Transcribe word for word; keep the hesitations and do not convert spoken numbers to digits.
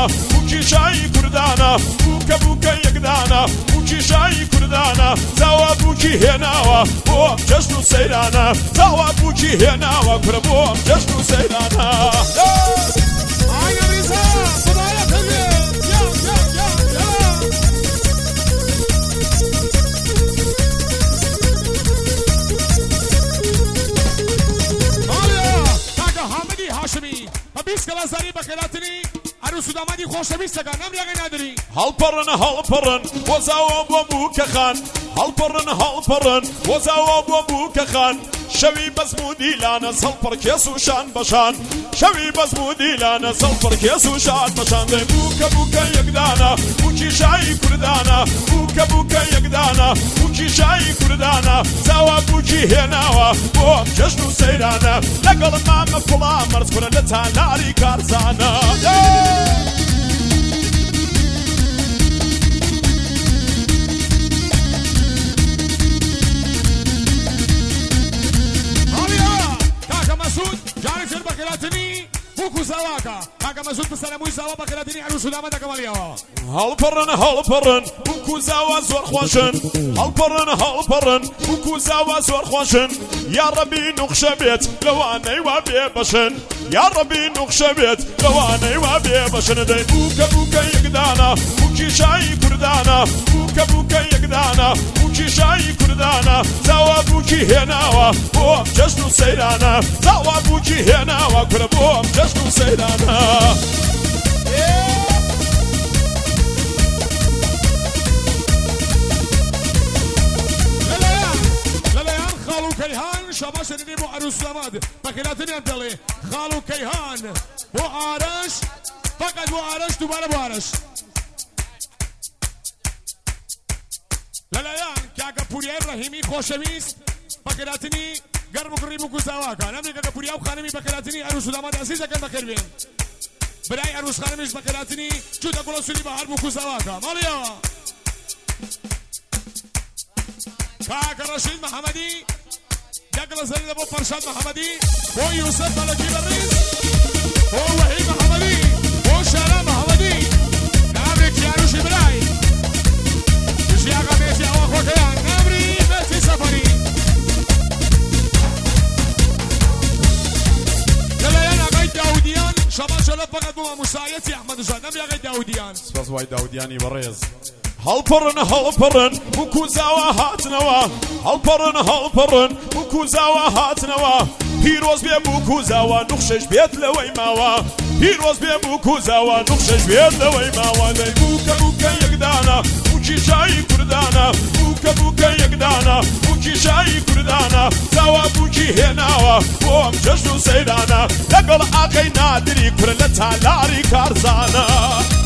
كردانا بوكي شاي كردانا بوكا بوكا يقدانا بوكي شاي كردانا زوا بوكي هناوا بوم جشن سيرانا زوا بوكي هناوا كربوم جشن سيرانا بیست کلاس داری بخیراتنی عروس و دامادی خوش بیست کن نمی‌ریگی نداری هل پرن هل پرن وزاو بوک خان هل پرن هل پرن وزاو بوک خان شوی بزمودی لانا سلپر کیسو شان بشان شوی بزمودی لانا سلپر کیسو شان بشان دی بوک بوک یکدانا بوکی شای کردانا بوک بوک یکدانا بوکی شای کردانا زوا بوکی هناوا بوم جشن و سیرانا لگل مام فلا مرز کنه لتاناری کارزانا بوكو زواكا كاكا مسعود بسلاموي زوا بكراتني عروس ودامة كماليا هل برن هل برن بوكو زوا زور خوشن هل برن هل برن بوكو زوا زور خوشن يا ربي نقش بيت لو انا وابي بشن يا ربي نقش بيت لو انا وابي بشن دي بوكا بوكا يقدانا بوكي شاي كردانا بوكا بوكا يقدانا بوكي شاي كردانا زوا بوكي هناوا بوم جشن سيرانا زوا بوكي هناوا كربوم جشن سيرانا كيهان شباش اللي بو عروس لماد بخيلاتني انتلي خالو كيهان بو عرش فقط بو عرش دوباره بو عرش للايان كاكا بوريا ابراهيمي خوشويست بخيلاتني قربو قريبو كوزاواكا نمي كاكا بوريا وخانمي بخيلاتني عروس لماد عزيزة كان بخير بين براي عروس خانميش بخيلاتني شو تقول سولي بحر بو كوزاواكا ماليا كاكا رشيد محمدي يقل زريد ابو فرشاد محمدي هو يوسف ملكي بريز هو وحيد محمدي هو شارع محمدي نابري كيانوش براي شياغا ميسي او اخو كيان نابري ميسي سفري يلا يلا غاي داوديان شباب شلف فقط بو مسايتي احمد زاد نبي غاي داوديان سباس واي داودياني بريز هل برن هل برن بوكو زوا هاتنوا هل برن هل برن بوكو زوا هاتنوا پیروز بی بوكو زوا نقشش بيت لوي ماوا پیروز بی بوكو زوا نقشش بيت لوي ماوا دی بوكا بوكا يقدانا بوكي شاي كردانا بوكا بوكا يقدانا بوكي شاي كردانا زوا بوكي هناوا بوم جشن سيرانا لقل اخي نادري كرلتا لاري كارزانا